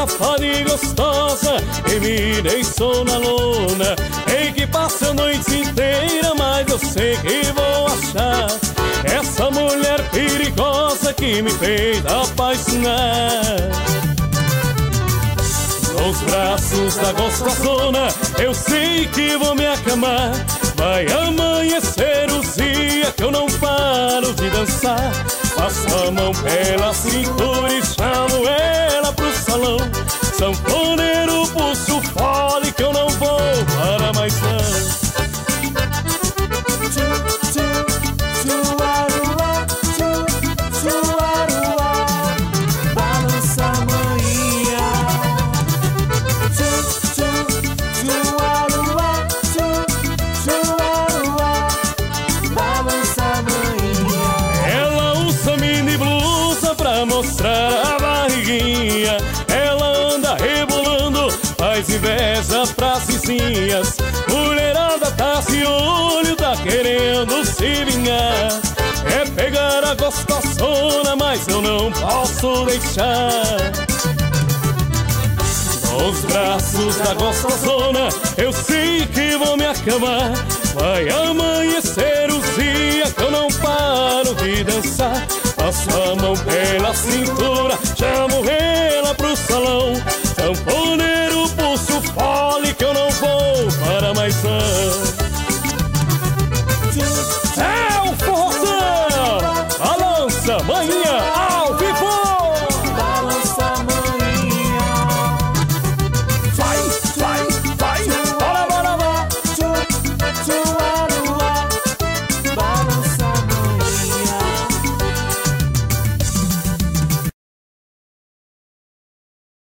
safada e gostosa e me deixou na lona. Ei, que passa a noite inteira, mas eu sei que vou achar essa mulher perigosa que me fez apaixonar. Nos braços da gostosona eu sei que vou me acamar. Vai amanhecer o dia que eu não paro de dançar. Passo a mão pela cintura e chamo ela pro salão. Sanfoneiro, pulso fole que eu não vou para mais não. Mostrar a barriguinha, ela anda rebolando, faz inveja pras vizinhas. Mulherada tá de olho, tá querendo se vingar. É pegar a gostosona, mas eu não posso deixar. Nos braços da gostosona eu sei que vou me acamar. Vai amanhecer o dia que eu não paro de dançar. Passo a mão pela cintura, chamo ela pro salão. Sanfoneiro, pulso fole que eu não vou para mais não. É o forrozão, balança, manhã.